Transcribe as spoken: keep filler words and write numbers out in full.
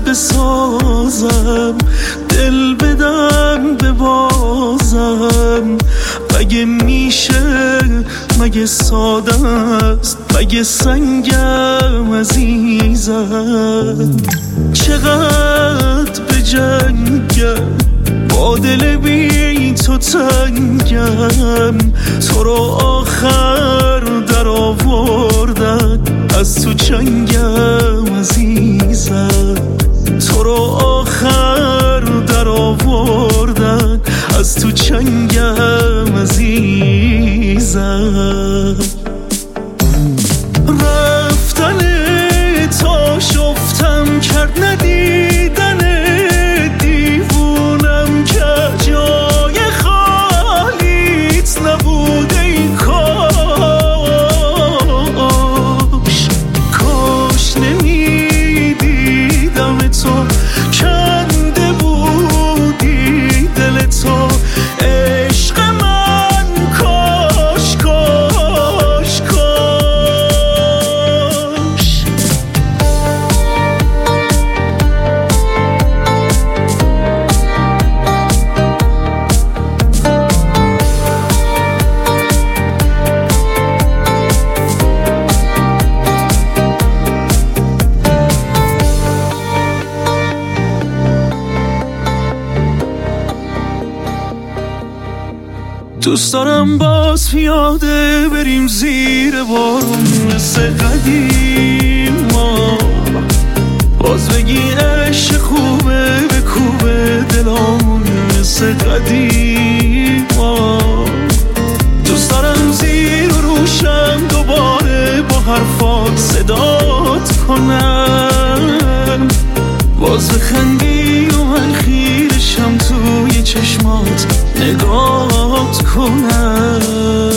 بسازم، دل بدم ببازم. مگه میشه، مگه ساده است، مگه سنگم عزیزم. چقدر به جنگم با دل بی تو تنگم، تو رو آخر در آوردن از تو چنگم عزیزم. تو رو آخر در آوردن از تو چنگم عزیزم. رفتن تا شفتم کرد ندیدن، دیوونم که جای خالیت نبوده. این کاش کاش نمیدیدم تو، کنده بودی دل تو عشق من. کاش کاش کاش دوست دارم باز پیاده بریم زیر بارون مثل قدیم، باز بگی عشق خوبه به کوبه دلامون مثل قدیم. دوست دارم زیر و روشم دوباره با حرفات صدات کنم، باز بخندی و من خیرشم توی چشمات نگات کنم.